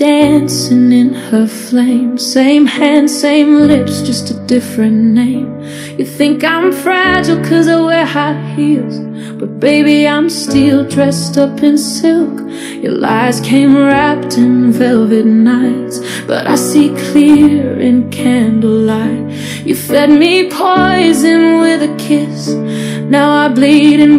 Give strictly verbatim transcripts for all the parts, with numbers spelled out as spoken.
dancing in her flame. Same hands, same lips, just a different name. You think I'm fragile cause I wear high heels, but baby I'm steel dressed up in silk. Your lies came wrapped in velvet nights, but I see clear in candlelight. You fed me poison with a kiss, now I bleed in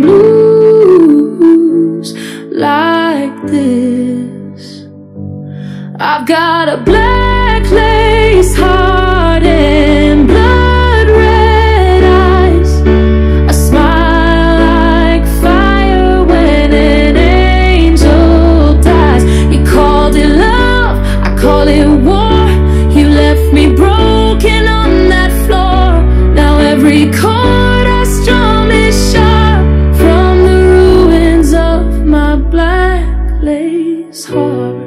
blues like this. I've got a black lace heart and blood red eyes, a smile like fire when an angel dies. You called it love, I call it war. You left me broken on that floor. Now every chord I strum is sharp from the ruins of my black lace heart.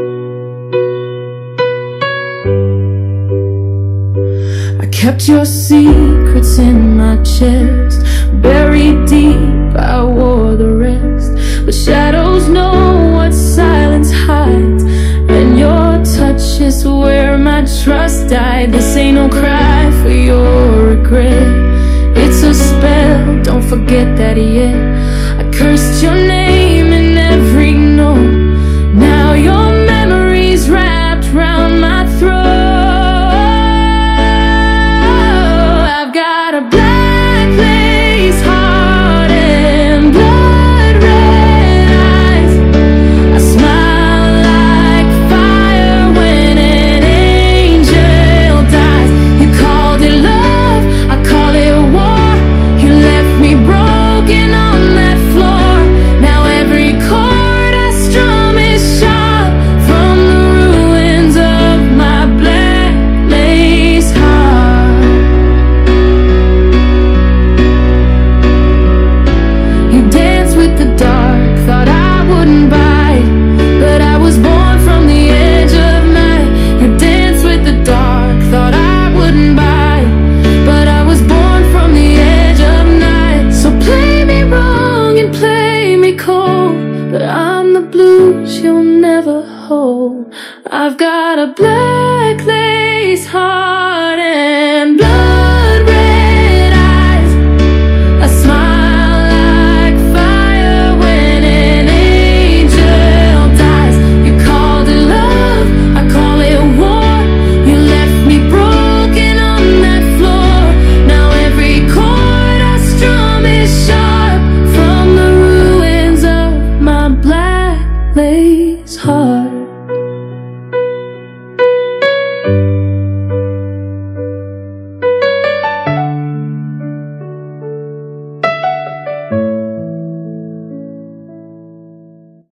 Kept your secrets in my chest, buried deep, I wore the rest. But shadows know what silence hides, and your touch is where my trust died. This ain't no cry for your regret, it's a spell, don't forget that yet. I cursed your name in every note, now your memory's wrapped round my throat. A black lace heart and blood red eyes, a smile like fire when an angel dies. You called it love, I call it war. You left me broken on that floor. Now every chord I strum is sharp from the ruins of my black lace heart. The dark, thought I wouldn't bite, but I was born from the edge of night. You danced with the dark, thought I wouldn't bite, but I was born from the edge of night. So play me wrong and play me cold, but I'm the blues you'll never hold. I've got a black lace heart and blood red eyes, a smile lace heart.